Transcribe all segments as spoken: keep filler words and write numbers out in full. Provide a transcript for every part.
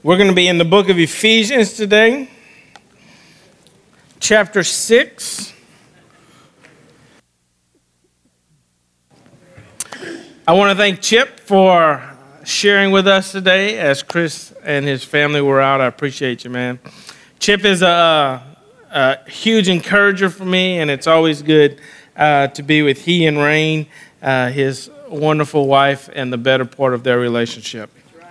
We're going to be in the book of Ephesians today, chapter six. I want to thank Chip for sharing with us today as Chris and his family were out. I appreciate you, man. Chip is a, a huge encourager for me, and it's always good uh, to be with he and Rain, uh, his wonderful wife, and the better part of their relationship.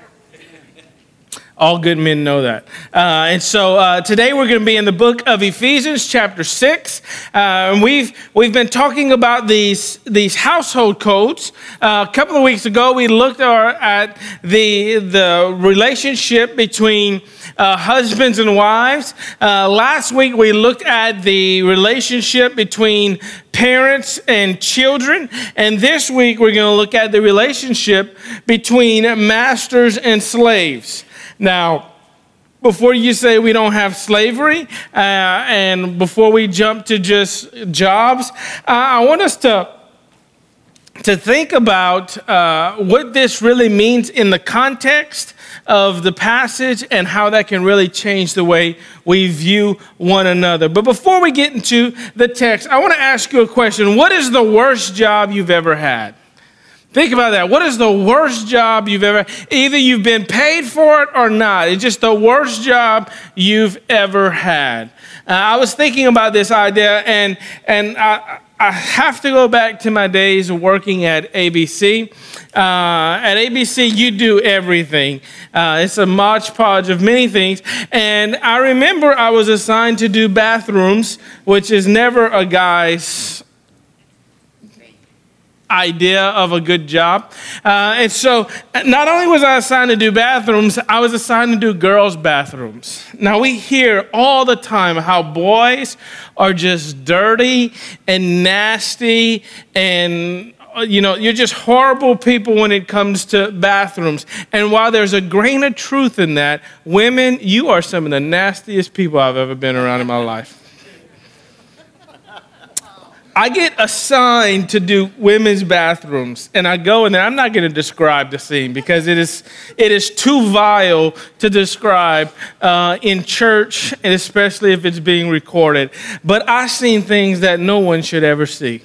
All good men know that. Uh, and so uh, today we're going to be in the book of Ephesians, chapter six. Uh, and we've we've been talking about these these household codes. Uh, a couple of weeks ago, we looked our, at the the relationship between uh, husbands and wives. Uh, last week, we looked at the relationship between parents and children. And this week, we're going to look at the relationship between masters and slaves. Now, before you say we don't have slavery, uh, and before we jump to just jobs, uh, I want us to, to think about uh, what this really means in the context of the passage and how that can really change the way we view one another. But before we get into the text, I want to ask you a question. What is the worst job you've ever had? Think about that. What is the worst job you've ever, either you've been paid for it or not. It's just the worst job you've ever had. Uh, I was thinking about this idea, and and I, I have to go back to my days working at A B C. Uh, at A B C, you do everything. Uh, it's a modge podge of many things. And I remember I was assigned to do bathrooms, which is never a guy's idea of a good job. Uh, and so not only was I assigned to do bathrooms, I was assigned to do girls' bathrooms. Now we hear all the time how boys are just dirty and nasty and, you know, you're just horrible people when it comes to bathrooms. And while there's a grain of truth in that, women, you are some of the nastiest people I've ever been around in my life. I get assigned to do women's bathrooms, and I go in there. I'm not going to describe the scene because it is it is too vile to describe uh, in church, and especially if it's being recorded. But I've seen things that no one should ever see.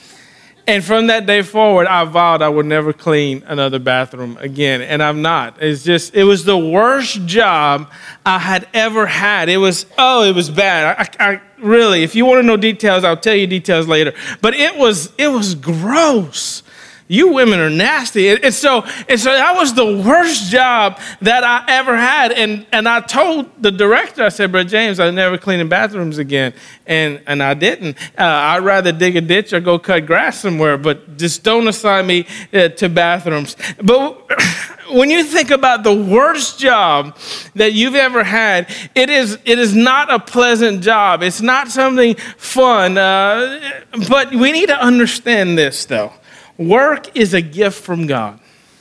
And from that day forward, I vowed I would never clean another bathroom again, and I'm not. It's just, it was the worst job I had ever had. It was, oh, it was bad. I, I really, if you want to know details, I'll tell you details later. But it was, it was gross. You women are nasty. And, and so and so that was the worst job that I ever had. And and I told the director, I said, Brother James, I'm never cleaning bathrooms again. And and I didn't. Uh, I'd rather dig a ditch or go cut grass somewhere, but just don't assign me uh, to bathrooms. But when you think about the worst job that you've ever had, it is it is not a pleasant job. It's not something fun. Uh, but we need to understand this, though. Work is a gift from God.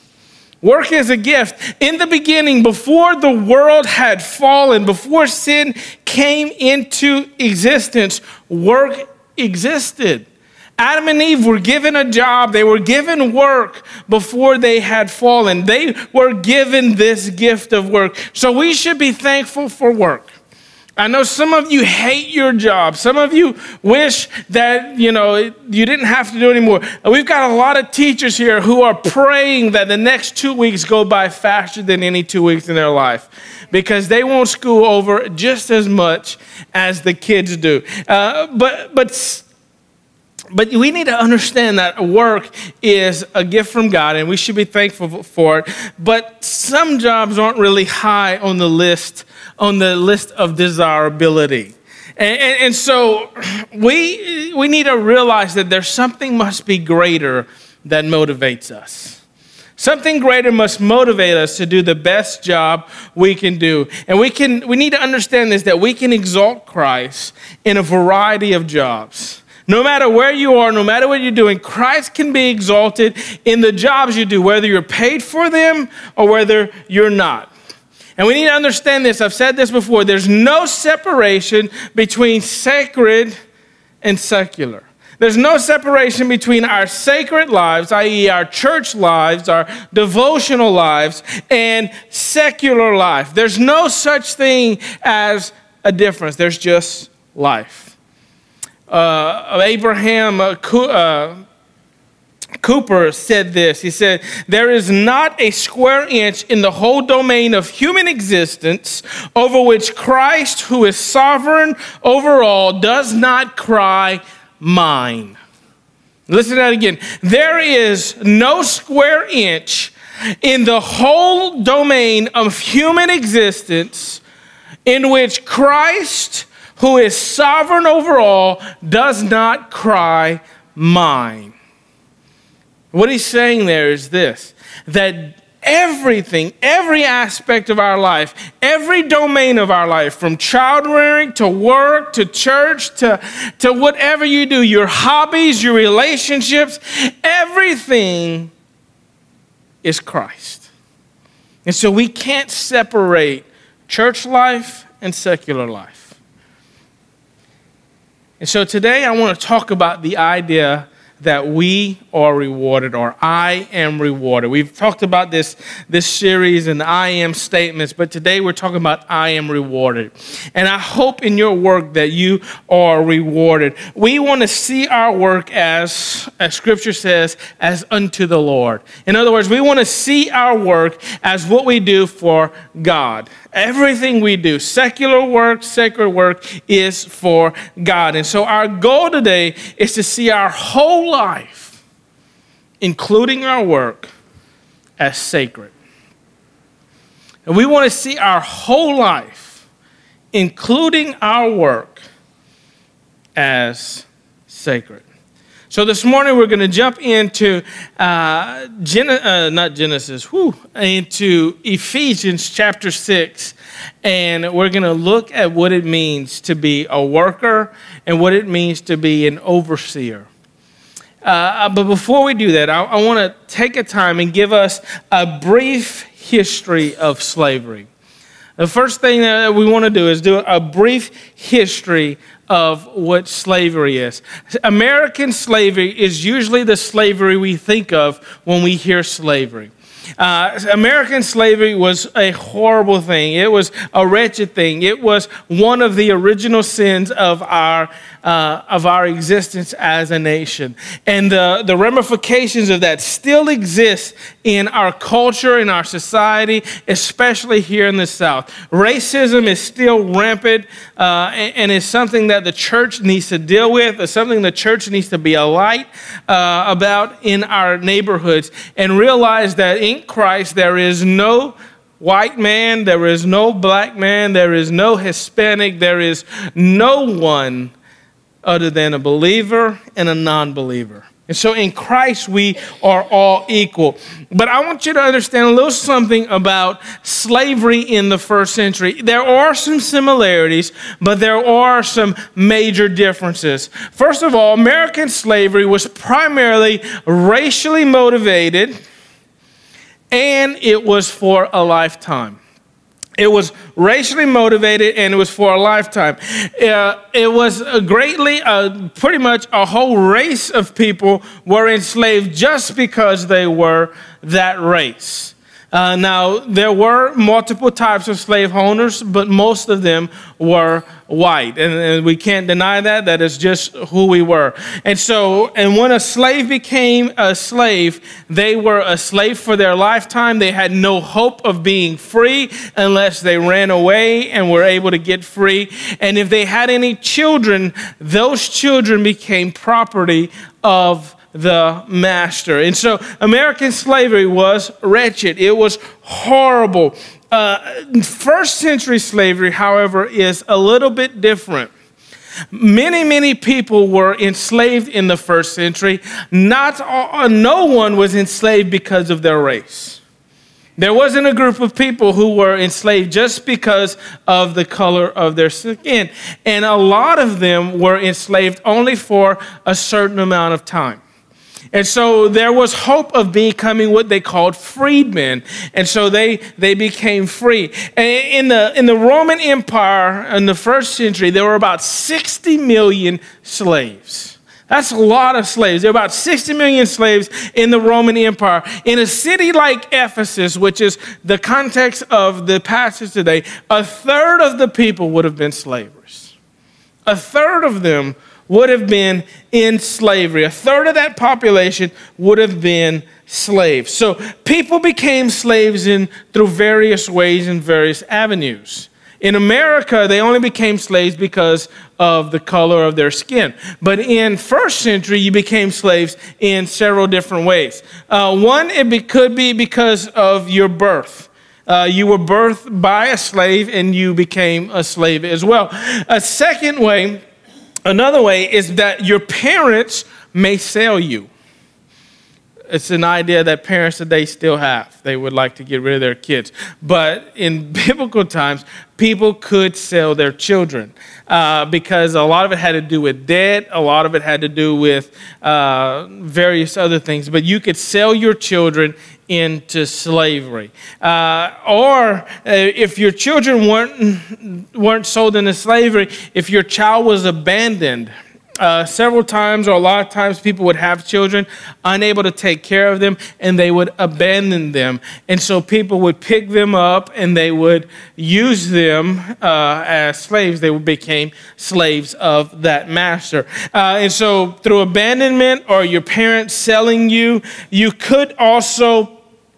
Work is a gift. In the beginning, before the world had fallen, before sin came into existence, work existed. Adam and Eve were given a job. They were given work before they had fallen. They were given this gift of work. So we should be thankful for work. I know some of you hate your job. Some of you wish that, you know, you didn't have to do it anymore. We've got a lot of teachers here who are praying that the next two weeks go by faster than any two weeks in their life because they won't school over just as much as the kids do. Uh, but, but, But we need to understand that work is a gift from God, and we should be thankful for it. But some jobs aren't really high on the list, on the list of desirability. And, and, and so we we need to realize that there's something must be greater that motivates us. Something greater must motivate us to do the best job we can do. And we can we need to understand this, that we can exalt Christ in a variety of jobs. No matter where you are, no matter what you're doing, Christ can be exalted in the jobs you do, whether you're paid for them or whether you're not. And we need to understand this. I've said this before. There's no separation between sacred and secular. There's no separation between our sacred lives, that is our church lives, our devotional lives, and secular life. There's no such thing as a difference. There's just life. Uh, Abraham uh, uh, Cooper said this. He said, there is not a square inch in the whole domain of human existence over which Christ, who is sovereign over all, does not cry, mine. Listen to that again. There is no square inch in the whole domain of human existence in which Christ, who is sovereign over all, does not cry, mine. What he's saying there is this, that everything, every aspect of our life, every domain of our life, from child rearing to work to church to, to whatever you do, your hobbies, your relationships, everything is Christ. And so we can't separate church life and secular life. And so today I want to talk about the idea that we are rewarded, or I am rewarded. We've talked about this, this series and I am statements, but today we're talking about I am rewarded. And I hope in your work that you are rewarded. We want to see our work as, as Scripture says, as unto the Lord. In other words, we want to see our work as what we do for God. Everything we do, secular work, sacred work, is for God. And so our goal today is to see our whole life, including our work, as sacred. And we want to see our whole life, including our work, as sacred. So this morning we're going to jump into uh, Gen- uh, not Genesis, whew, into Ephesians chapter six, and we're going to look at what it means to be a worker and what it means to be an overseer. Uh, but before we do that, I, I want to take a time and give us a brief history of slavery. The first thing that we want to do is do a brief history of what slavery is. American slavery is usually the slavery we think of when we hear slavery. Uh, American slavery was a horrible thing. It was a wretched thing. It was one of the original sins of our uh, of our existence as a nation. And the, the ramifications of that still exist in our culture, in our society, especially here in the South. Racism is still rampant, uh, and, and it's something that the church needs to deal with. It's something the church needs to be a light uh, about in our neighborhoods, and realize that in Christ there is no white man, there is no black man, there is no Hispanic, there is no one other than a believer and a non-believer. And so in Christ, we are all equal. But I want you to understand a little something about slavery in the first century. There are some similarities, but there are some major differences. First of all, American slavery was primarily racially motivated, and it was for a lifetime. It was racially motivated, and it was for a lifetime. Uh, it was a greatly, uh, pretty much a whole race of people were enslaved just because they were that race. Uh, now, there were multiple types of slave owners, but most of them were white. And, and we can't deny that. That is just who we were. And so, and when a slave became a slave, they were a slave for their lifetime. They had no hope of being free unless they ran away and were able to get free. And if they had any children, those children became property of the master. And so American slavery was wretched. It was horrible. Uh, first century slavery, however, is a little bit different. Many, many people were enslaved in the first century. Not all, no one was enslaved because of their race. There wasn't a group of people who were enslaved just because of the color of their skin. And a lot of them were enslaved only for a certain amount of time. And so there was hope of becoming what they called freedmen. And so they, they became free. And in the, in the Roman Empire in the first century, there were about sixty million slaves. That's a lot of slaves. There are about sixty million slaves in the Roman Empire. In a city like Ephesus, which is the context of the passage today, a third of the people would have been slavers. A third of them would have been in slavery. A third of that population would have been slaves. So people became slaves in through various ways and various avenues. In America, they only became slaves because of the color of their skin. But in first century, you became slaves in several different ways. Uh, one, it be, could be because of your birth. Uh, you were birthed by a slave and you became a slave as well. A second way, another way is that your parents may sell you. It's an idea that parents today still have. They would like to get rid of their kids. But in biblical times, people could sell their children uh, because a lot of it had to do with debt. A lot of it had to do with uh, various other things. But you could sell your children into slavery. Uh, or uh, if your children weren't, weren't sold into slavery, if your child was abandoned, Uh, several times or a lot of times people would have children unable to take care of them and they would abandon them. And so people would pick them up and they would use them uh, as slaves. They became slaves of that master. Uh, and so through abandonment or your parents selling you, you could also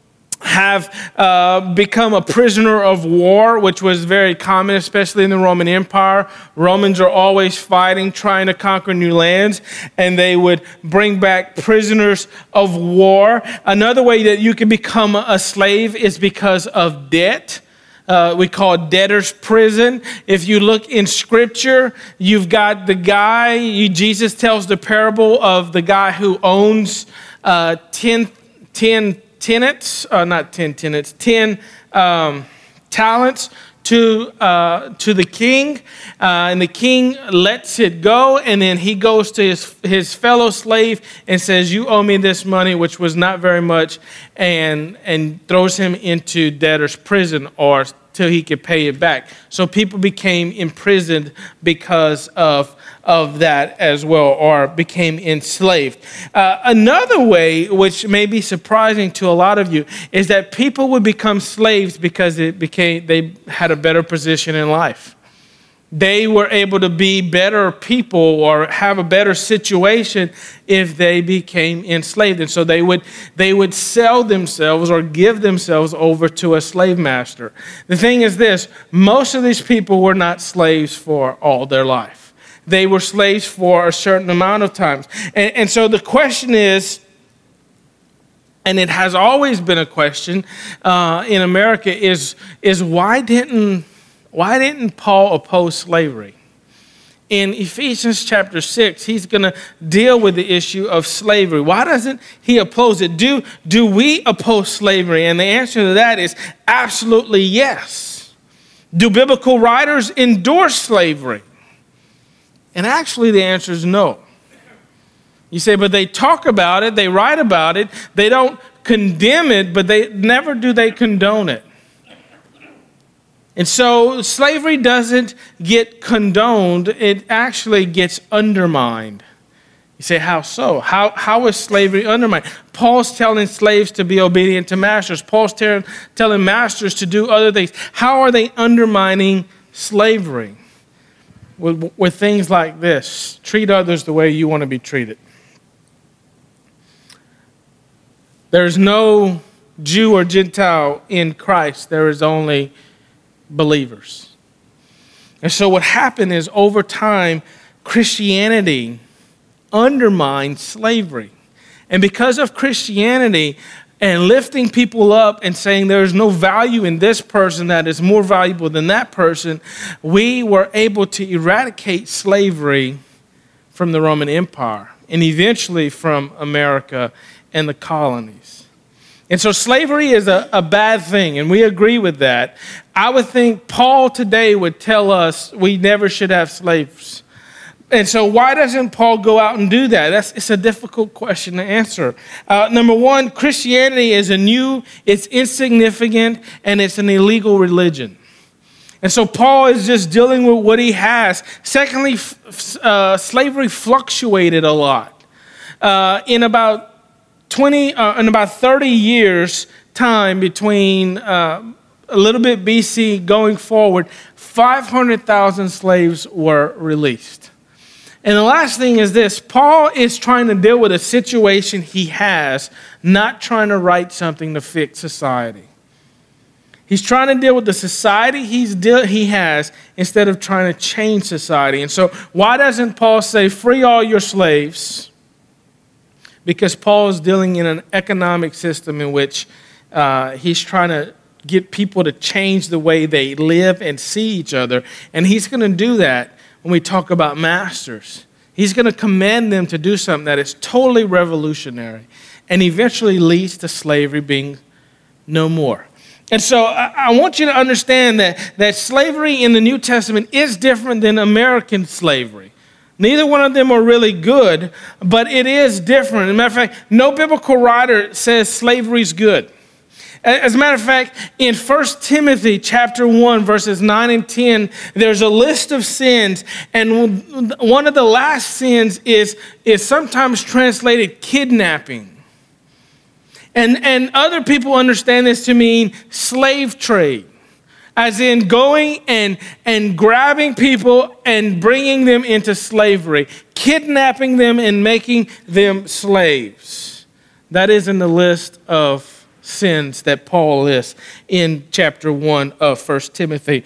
have uh, become a prisoner of war, which was very common, especially in the Roman Empire. Romans are always fighting, trying to conquer new lands, and they would bring back prisoners of war. Another way that you can become a slave is because of debt. Uh, we call it debtor's prison. If you look in Scripture, you've got the guy, you, Jesus tells the parable of the guy who owns uh, ten, ten tenants, uh, not ten tenants, ten um, talents to uh, to the king, uh, and the king lets it go, and then he goes to his his fellow slave and says, "You owe me this money," which was not very much, and and throws him into debtor's prison or till he could pay it back. So people became imprisoned because of of that as well, or became enslaved. Uh, another way, which may be surprising to a lot of you, is that people would become slaves because it became they had a better position in life. They were able to be better people or have a better situation if they became enslaved. And so they would they would sell themselves or give themselves over to a slave master. The thing is this, most of these people were not slaves for all their life. They were slaves for a certain amount of times. And, and so the question is, and it has always been a question uh, in America, is, is why didn't Why didn't Paul oppose slavery? In Ephesians chapter six, he's going to deal with the issue of slavery. Why doesn't he oppose it? Do, do we oppose slavery? And the answer to that is absolutely yes. Do biblical writers endorse slavery? And actually the answer is no. You say, but they talk about it, they write about it, they don't condemn it, but they never do they condone it. And so slavery doesn't get condoned, it actually gets undermined. You say, how so? How, how is slavery undermined? Paul's telling slaves to be obedient to masters. Paul's ter- telling masters to do other things. How are they undermining slavery? With, with things like this. Treat others the way you want to be treated. There's no Jew or Gentile in Christ. There is only believers. And so what happened is over time, Christianity undermined slavery. And because of Christianity and lifting people up and saying there's no value in this person that is more valuable than that person, we were able to eradicate slavery from the Roman Empire and eventually from America and the colonies. And so slavery is a, a bad thing, and we agree with that. I would think Paul today would tell us we never should have slaves. And so why doesn't Paul go out and do that? That's, it's a difficult question to answer. Uh, number one, Christianity is a new, it's insignificant, and it's an illegal religion. And so Paul is just dealing with what he has. Secondly, uh, slavery fluctuated a lot. Uh, in about twenty, uh, in about thirty years time between uh, a little bit B C going forward, five hundred thousand slaves were released. And the last thing is this: Paul is trying to deal with a situation he has, not trying to write something to fix society. He's trying to deal with the society he's de- he has instead of trying to change society. And so why doesn't Paul say, free all your slaves? Because Paul is dealing in an economic system in which uh, he's trying to get people to change the way they live and see each other. And he's going to do that when we talk about masters. He's going to command them to do something that is totally revolutionary and eventually leads to slavery being no more. And so I, I want you to understand that, that slavery in the New Testament is different than American slavery. Neither one of them are really good, but it is different. As a matter of fact, no biblical writer says slavery is good. As a matter of fact, in First Timothy chapter one, verses nine and ten, there's a list of sins, and one of the last sins is, is sometimes translated kidnapping. And, and other people understand this to mean slave trade, as in going and, and grabbing people and bringing them into slavery, kidnapping them and making them slaves. That is in the list of sins that Paul lists in chapter one of First Timothy.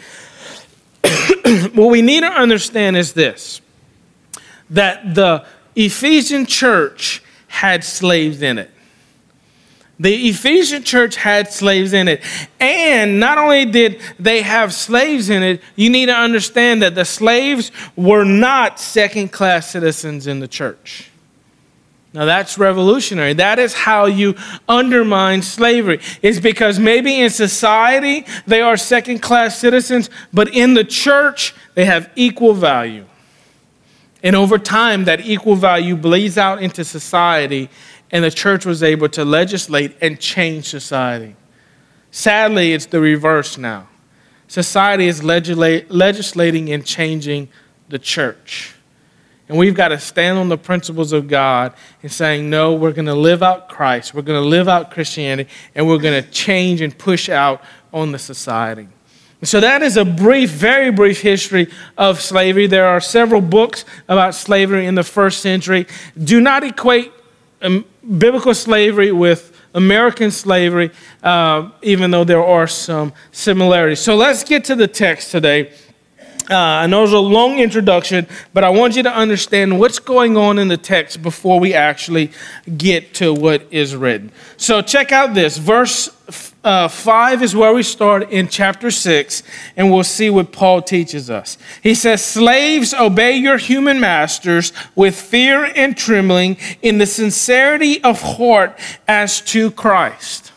What we need to understand is this, that the Ephesian church had slaves in it. The Ephesian church had slaves in it. And not only did they have slaves in it, you need to understand that the slaves were not second-class citizens in the church. Now, that's revolutionary. That is how you undermine slavery. It's because maybe in society they are second-class citizens, but in the church they have equal value. And over time, that equal value bleeds out into society, and the church was able to legislate and change society. Sadly, it's the reverse now. Society is legislate, legislating and changing the church. And we've got to stand on the principles of God and saying, no, we're going to live out Christ. We're going to live out Christianity, and we're going to change and push out on the society. So that is a brief, very brief history of slavery. There are several books about slavery in the first century. Do not equate um, biblical slavery with American slavery, uh, even though there are some similarities. So let's get to the text today. Uh, I know it was a long introduction, but I want you to understand what's going on in the text before we actually get to what is written. So check out this. Verse uh, five is where we start in chapter six, and we'll see what Paul teaches us. He says, slaves, obey your human masters with fear and trembling in the sincerity of heart as to Christ.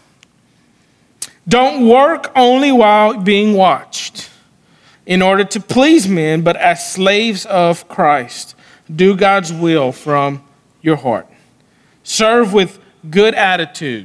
Don't work only while being watched, in order to please men, but as slaves of Christ. Do God's will from your heart. Serve with good attitude.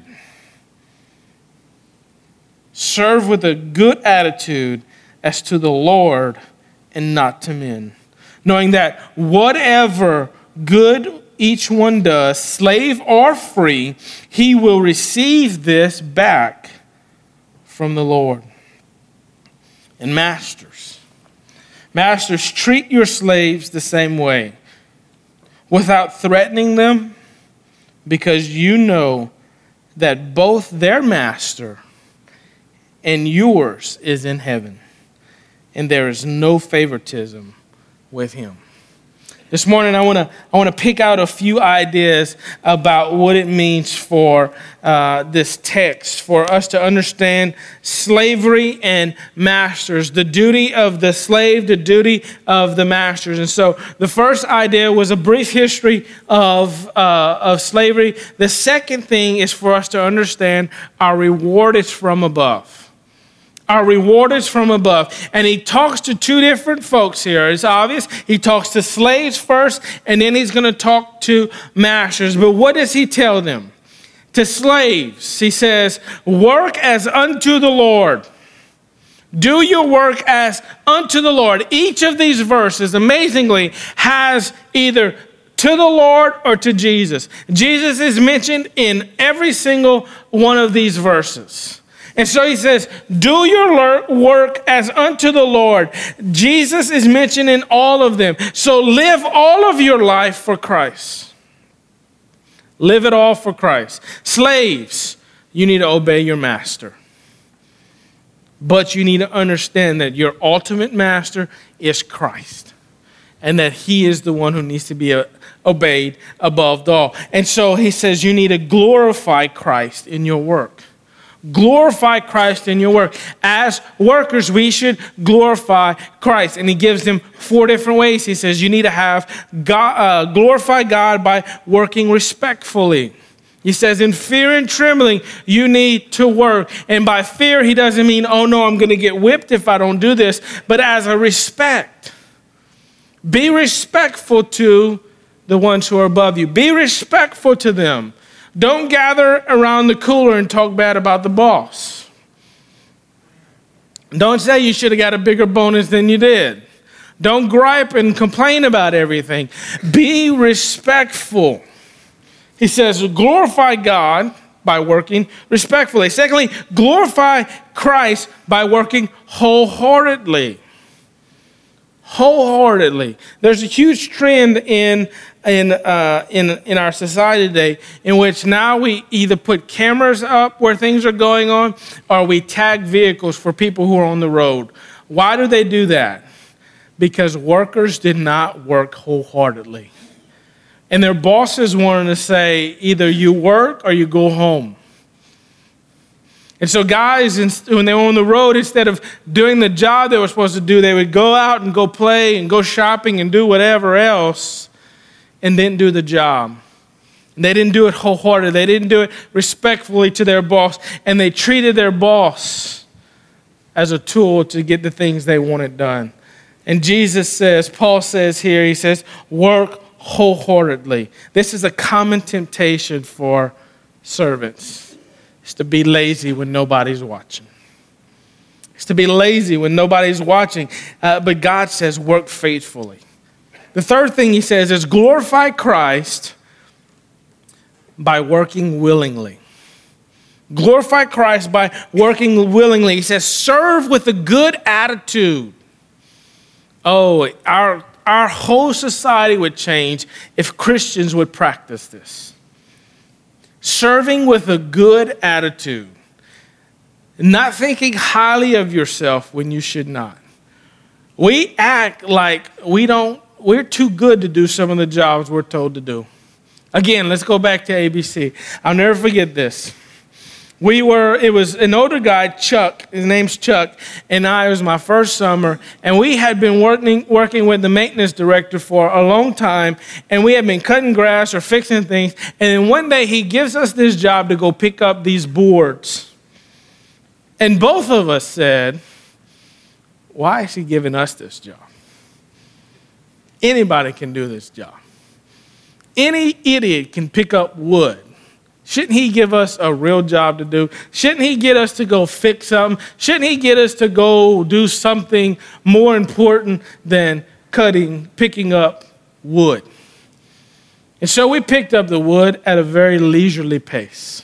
Serve with a good attitude as to the Lord and not to men, knowing that whatever good each one does, slave or free, he will receive this back from the Lord. And masters, masters, treat your slaves the same way, without threatening them, because you know that both their master and yours is in heaven, and there is no favoritism with him. This morning, I want to I want to pick out a few ideas about what it means for uh, this text, for us to understand slavery and masters, the duty of the slave, the duty of the masters. And so the first idea was a brief history of, uh, of slavery. The second thing is for us to understand our reward is from above. Our reward is from above. And he talks to two different folks here. It's obvious. He talks to slaves first, and then he's going to talk to masters. But what does he tell them? To slaves, he says, work as unto the Lord. Do your work as unto the Lord. Each of these verses, amazingly, has either to the Lord or to Jesus. Jesus is mentioned in every single one of these verses. And so he says, do your work as unto the Lord. Jesus is mentioned in all of them. So live all of your life for Christ. Live it all for Christ. Slaves, you need to obey your master. But you need to understand that your ultimate master is Christ. And that he is the one who needs to be obeyed above all. And so he says you need to glorify Christ in your work. Glorify Christ in your work. As workers, we should glorify Christ. And he gives them four different ways. He says you need to have God, uh, glorify God by working respectfully. He says in fear and trembling, you need to work. And by fear, he doesn't mean, oh no, I'm going to get whipped if I don't do this. But as a respect. Be respectful to the ones who are above you. Be respectful to them. Don't gather around the cooler and talk bad about the boss. Don't say you should have got a bigger bonus than you did. Don't gripe and complain about everything. Be respectful. He says, glorify God by working respectfully. Secondly, glorify Christ by working wholeheartedly. Wholeheartedly. There's a huge trend in in uh, in in our society today in which now we either put cameras up where things are going on or we tag vehicles for people who are on the road. Why do they do that? Because workers did not work wholeheartedly. And their bosses wanted to say either you work or you go home. And so guys, when they were on the road, instead of doing the job they were supposed to do, they would go out and go play and go shopping and do whatever else and didn't do the job. And they didn't do it wholeheartedly. They didn't do it respectfully to their boss. And they treated their boss as a tool to get the things they wanted done. And Jesus says, Paul says here, he says, work wholeheartedly. This is a common temptation for servants. It's to be lazy when nobody's watching. It's to be lazy when nobody's watching. Uh, but God says, work faithfully. The third thing he says is glorify Christ by working willingly. Glorify Christ by working willingly. He says, serve with a good attitude. Oh, our, our whole society would change if Christians would practice this. Serving with a good attitude. Not thinking highly of yourself when you should not. We act like we don't, we're too good to do some of the jobs we're told to do. Again, let's go back to A B C. I'll never forget this. We were, it was an older guy, Chuck, his name's Chuck, and I, it was my first summer, and we had been working working with the maintenance director for a long time, and we had been cutting grass or fixing things, and then one day he gives us this job to go pick up these boards. And both of us said, why is he giving us this job? Anybody can do this job. Any idiot can pick up wood. Shouldn't he give us a real job to do? Shouldn't he get us to go fix something? Shouldn't he get us to go do something more important than cutting, picking up wood? And so we picked up the wood at a very leisurely pace.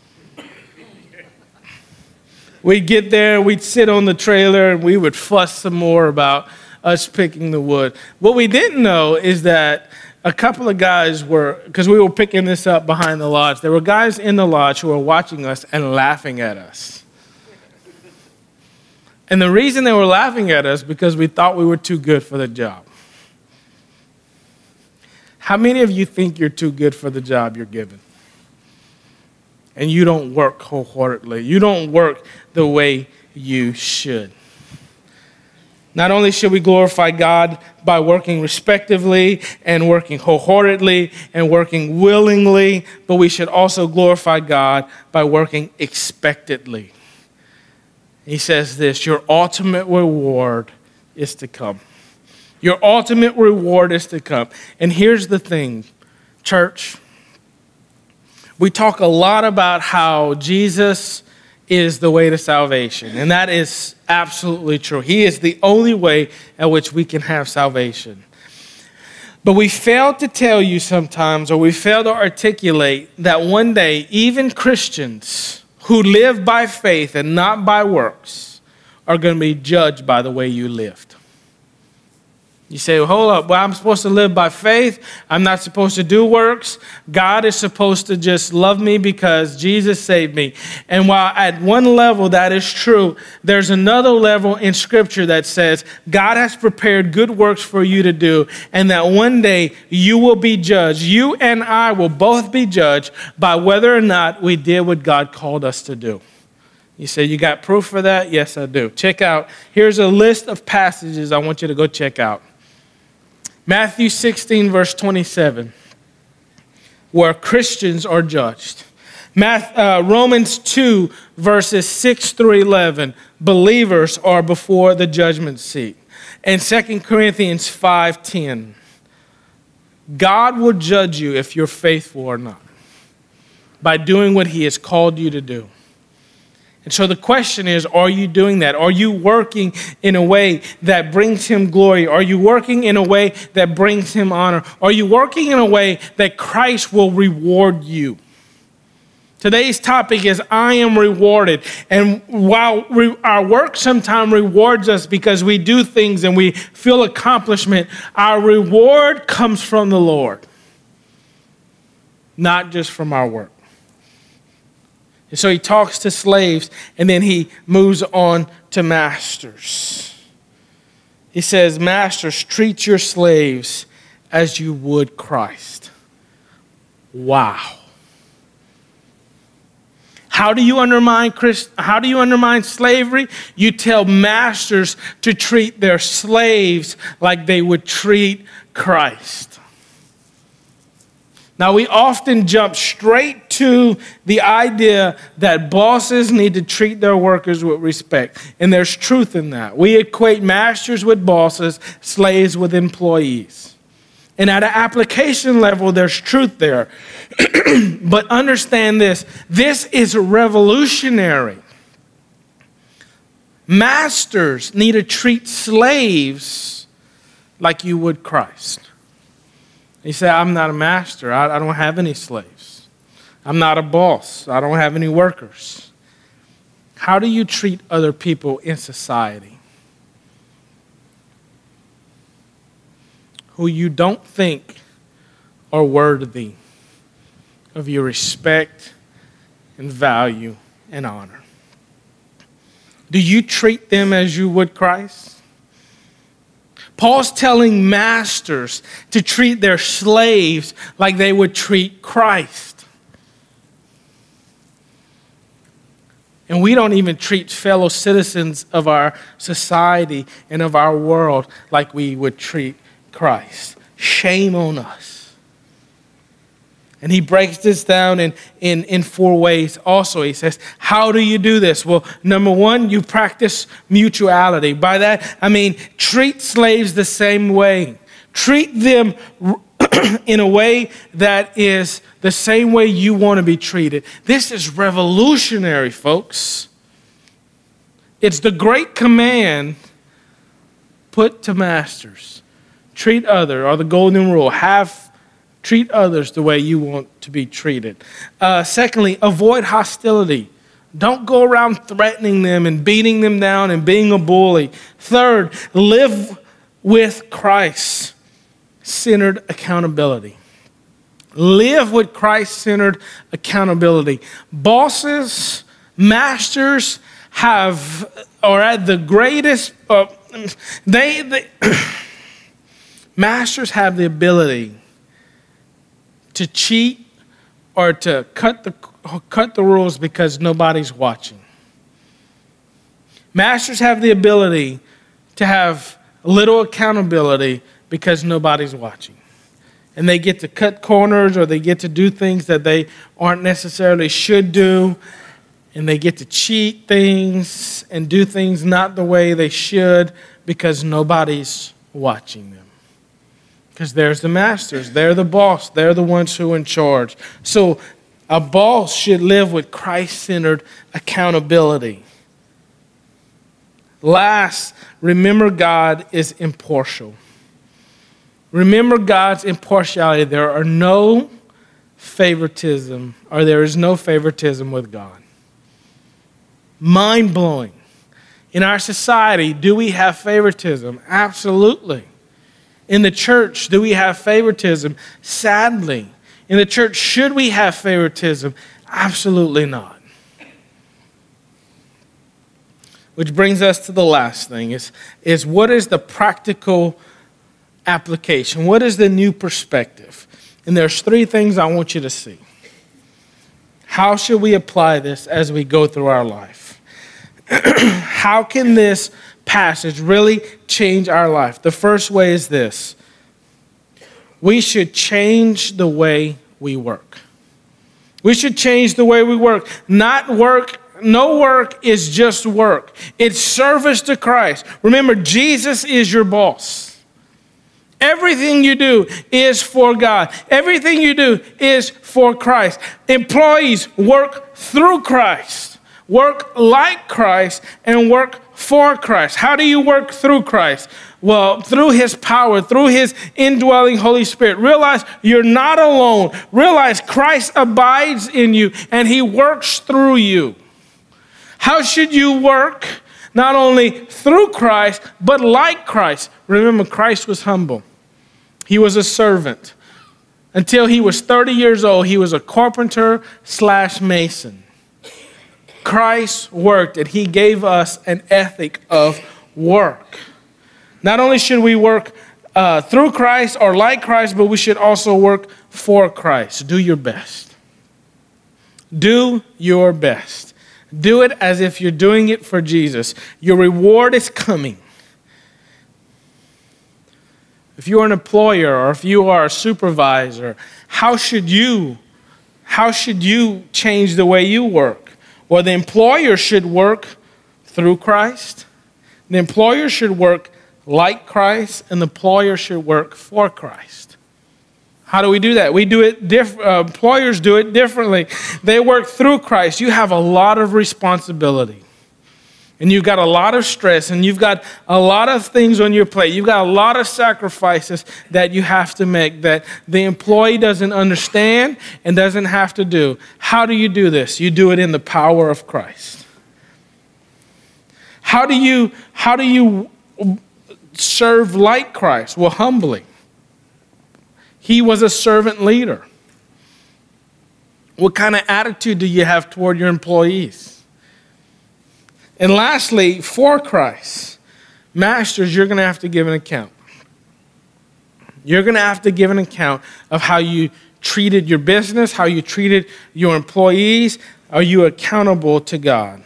We'd get there, we'd sit on the trailer, and we would fuss some more about us picking the wood. What we didn't know is that a couple of guys were, because we were picking this up behind the lodge, there were guys in the lodge who were watching us and laughing at us. And the reason they were laughing at us because we thought we were too good for the job. How many of you think you're too good for the job you're given? And you don't work wholeheartedly. You don't work the way you should. Not only should we glorify God by working respectively and working wholeheartedly and working willingly, but we should also glorify God by working expectantly. He says this, your ultimate reward is to come. Your ultimate reward is to come. And here's the thing, church. We talk a lot about how Jesus is the way to salvation. And that is absolutely true. He is the only way at which we can have salvation. But we fail to tell you sometimes, or we fail to articulate that one day, even Christians who live by faith and not by works are going to be judged by the way you lived. You say, well, hold up, well, I'm supposed to live by faith. I'm not supposed to do works. God is supposed to just love me because Jesus saved me. And while at one level that is true, there's another level in Scripture that says God has prepared good works for you to do, and that one day you will be judged. You and I will both be judged by whether or not we did what God called us to do. You say, you got proof for that? Yes, I do. Check out, here's a list of passages I want you to go check out. Matthew sixteen, verse twenty-seven, where Christians are judged. Math, uh, Romans two, verses six through eleven, believers are before the judgment seat. And Second Corinthians five ten, God will judge you if you're faithful or not by doing what he has called you to do. And so the question is, are you doing that? Are you working in a way that brings him glory? Are you working in a way that brings him honor? Are you working in a way that Christ will reward you? Today's topic is, I am rewarded. And while re- our work sometimes rewards us because we do things and we feel accomplishment, our reward comes from the Lord, not just from our work. And so he talks to slaves, and then he moves on to masters. He says, masters, treat your slaves as you would Christ. Wow. How do you undermine Christ? How do you undermine slavery? You tell masters to treat their slaves like they would treat Christ. Now, we often jump straight to the idea that bosses need to treat their workers with respect. And there's truth in that. We equate masters with bosses, slaves with employees. And at an application level, there's truth there. But understand this. This is revolutionary. Masters need to treat slaves like you would Christ. You say, I'm not a master. I, I don't have any slaves. I'm not a boss. I don't have any workers. How do you treat other people in society who you don't think are worthy of your respect and value and honor? Do you treat them as you would Christ? Paul's telling masters to treat their slaves like they would treat Christ. And we don't even treat fellow citizens of our society and of our world like we would treat Christ. Shame on us. And he breaks this down in, in, in four ways also. He says, how do you do this? Well, number one, you practice mutuality. By that, I mean, treat slaves the same way. Treat them in a way that is the same way you want to be treated. This is revolutionary, folks. It's the great command put to masters. Treat other, or the golden rule. Have Treat others the way you want to be treated. Uh, secondly, avoid hostility. Don't go around threatening them and beating them down and being a bully. Third, live with Christ-centered accountability. Live with Christ-centered accountability. Bosses, masters have, or at the greatest, uh, they, they masters have the ability to cheat or to cut the cut the rules because nobody's watching. Masters have the ability to have little accountability because nobody's watching. And they get to cut corners, or they get to do things that they aren't necessarily should do. And they get to cheat things and do things not the way they should because nobody's watching them. Because there's the masters, they're the boss, they're the ones who are in charge. So A boss should live with Christ-centered accountability. Last, remember God is impartial. Remember God's impartiality. There are no favoritism, or there is no favoritism with God. Mind-blowing. In our society, do we have favoritism? Absolutely. In the church, do we have favoritism? Sadly. In the church, should we have favoritism? Absolutely not. Which brings us to the last thing, is, is what is the practical application? What is the new perspective? And there's three things I want you to see. How should we apply this as we go through our life? How can this passage really change our life? The first way is this. We should change the way we work. We should change the way we work. Not work, no work is just work. It's service to Christ. Remember, Jesus is your boss. Everything you do is for God. Everything you do is for Christ. Employees work through Christ. Work like Christ and work for Christ. How do you work through Christ? Well, through his power, through his indwelling Holy Spirit. Realize you're not alone. Realize Christ abides in you and he works through you. How should you work? Not only through Christ, but like Christ. Remember, Christ was humble. He was a servant. Until he was thirty years old, he was a carpenter slash mason. Christ worked, and he gave us an ethic of work. Not only should we work uh, through Christ or like Christ, but we should also work for Christ. Do your best. Do your best. Do it as if you're doing it for Jesus. Your reward is coming. If you're an employer or if you are a supervisor, how should you, how should you change the way you work? Well, the employer should work through Christ. The employer should work like Christ, and the employer should work for Christ. How do we do that? We do it diff- uh, employers do it differently. They work through Christ. You have a lot of responsibility. And you've got a lot of stress, and you've got a lot of things on your plate. You've got a lot of sacrifices that you have to make that the employee doesn't understand and doesn't have to do. How do you do this? You do it in the power of Christ. How do you, how do you serve like Christ? Well, humbly. He was a servant leader. What kind of attitude do you have toward your employees? And lastly, for Christ, masters, you're going to have to give an account. You're going to have to give an account of how you treated your business, how you treated your employees. Are you accountable to God?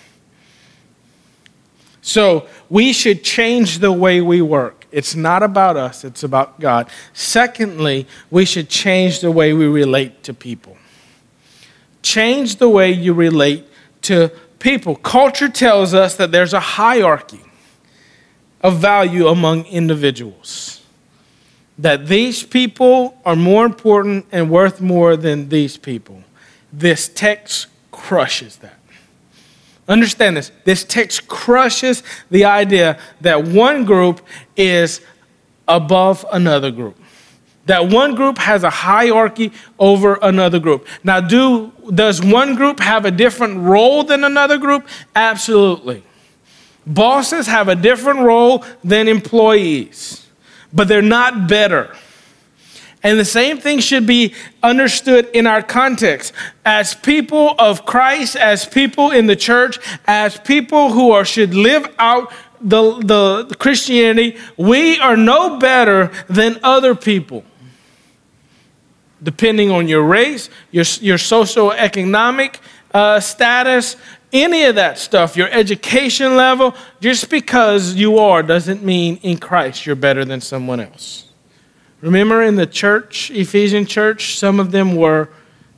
So we should change the way we work. It's not about us, it's about God. Secondly, we should change the way we relate to people. Change the way you relate to people. Culture tells us that there's a hierarchy of value among individuals. That these people are more important and worth more than these people. This text crushes that. Understand this. This text crushes the idea that one group is above another group. That one group has a hierarchy over another group. Now, do does one group have a different role than another group? Absolutely. Bosses have a different role than employees, but they're not better. And the same thing should be understood in our context. As people of Christ, as people in the church, as people who are should live out the, the, the Christianity, we are no better than other people. Depending on your race, your, your socioeconomic uh, status, any of that stuff, your education level, just because you are doesn't mean in Christ you're better than someone else. Remember in the church, Ephesian church, some of them were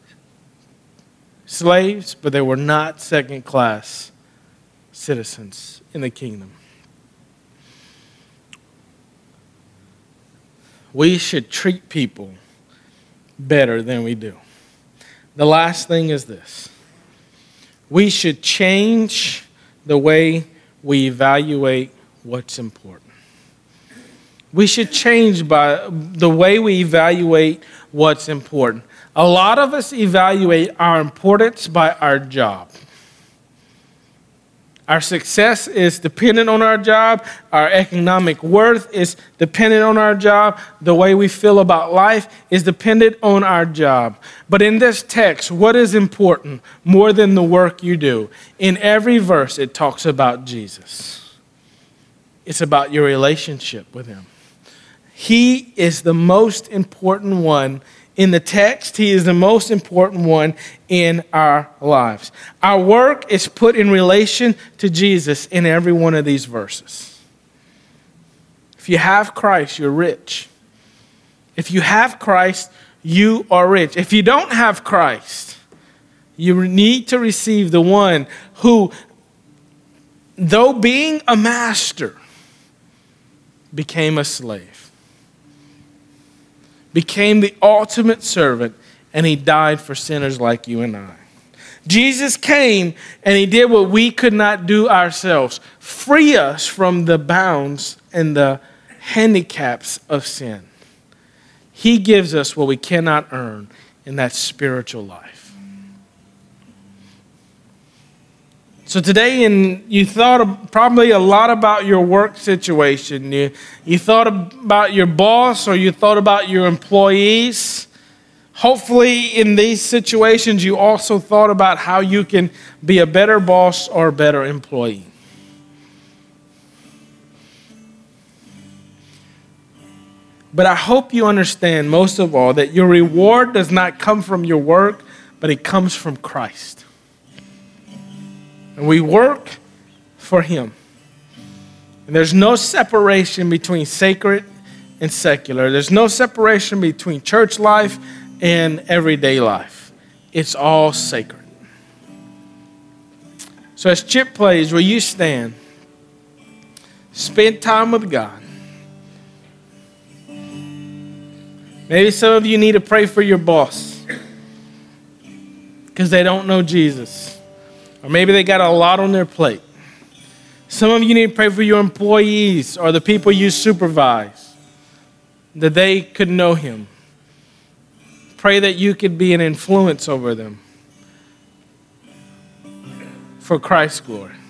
slaves, but they were not second-class citizens in the kingdom. We should treat people better than we do. The last thing is this. We should change the way we evaluate what's important. We should change by the way we evaluate what's important. A lot of us evaluate our importance by our job. Our success is dependent on our job. Our economic worth is dependent on our job. The way we feel about life is dependent on our job. But in this text, what is important more than the work you do? In every verse, it talks about Jesus. It's about your relationship with him. He is the most important one in the text. He is the most important one in our lives. Our work is put in relation to Jesus in every one of these verses. If you have Christ, you're rich. If you have Christ, you are rich. If you don't have Christ, you need to receive the one who, though being a master, became a slave. Became the ultimate servant, and he died for sinners like you and I. Jesus came and he did what we could not do ourselves. Free us from the bounds and the handicaps of sin. He gives us what we cannot earn in that spiritual life. So today, and you thought probably a lot about your work situation. You, you thought about your boss, or you thought about your employees. Hopefully in these situations, you also thought about how you can be a better boss or a better employee. But I hope you understand, most of all, that your reward does not come from your work, but it comes from Christ. And we work for him. And there's no separation between sacred and secular. There's no separation between church life and everyday life. It's all sacred. So as Chip plays, will you stand? Spend time with God. Maybe some of you need to pray for your boss because they don't know Jesus. Or maybe they got a lot on their plate. Some of you need to pray for your employees or the people you supervise, that they could know him. Pray that you could be an influence over them for Christ's glory.